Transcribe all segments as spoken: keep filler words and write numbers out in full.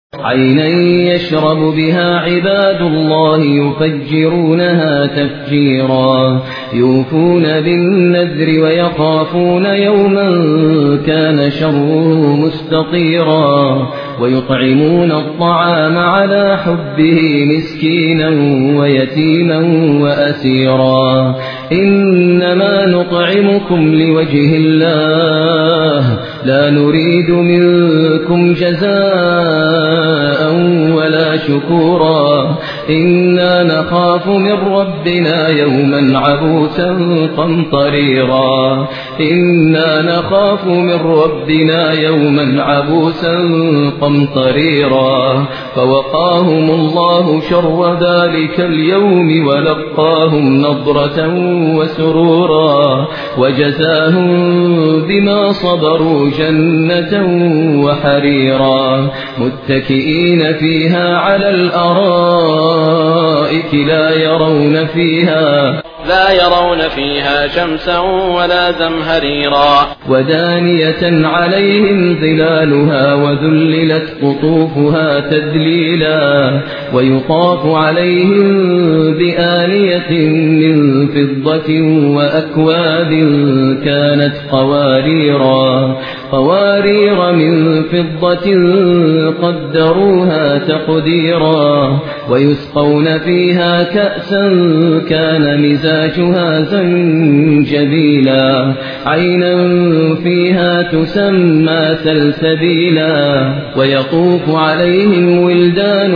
عينا يشرب بها عباد الله يفجرونها تفجيرا يوفون بالنذر ويخافون يوما كان شره مستطيرا ويطعمون الطعام على حبه مسكينا ويتيما وأسيرا إنما نطعمكم لوجه الله لا نريد منكم جزاء ولا شكورا إنا نخاف من ربنا يوما عبوسا قمطريرا إنا نخاف من ربنا يوما عبوسا قمطريرا فوقاهم الله شر ذلك اليوم ولقاهم نضرة وسرورا وجزاهم بما صبروا جنة وحريرا متكئين فيها على الأرائك لا يرون فيها لا يرون فيها شمسا ولا زمهريرا ودانية عليهم ظلالها وذللت قطوفها تذليلا ويطاف عليهم بآنية من فضة وأكواب كانت قواريرا قوارير من فضة قدروها تقديرا ويسقون فيها كأسا كان مزاجها زنجبيلا عينا فيها تسمى سلسبيلا ويطوف عليهم ولدان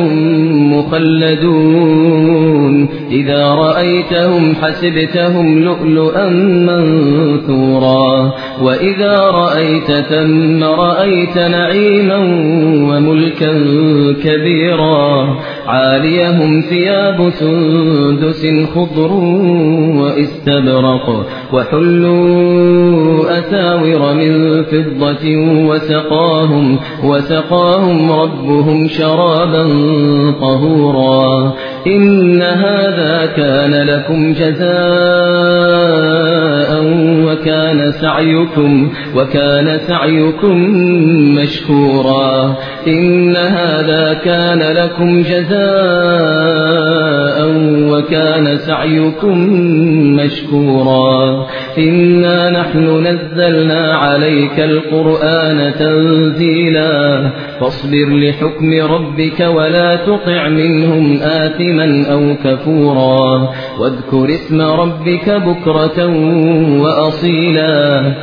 مخلدون إذا رأيتهم حسبتهم لؤلؤا منثورا وإذا رأيت ثم رأيت نعيما وملكا كبيرا عاليهم ثياب سندس خضر واستبرق وحلوا أساور من فضة وسقاهم, وسقاهم ربهم شرابا طهورا إن هذا كان لكم جزاء وكان سعيكم, وكان سعيكم مشكورا إن هذا كان لكم جزاء وكان سعيكم مشكورا إنا نحن نزلنا عليك القرآن تنزيلا فاصبر لحكم ربك ولا تطع منهم آثما أو كفورا واذكر اسم ربك بكرة وأصيلا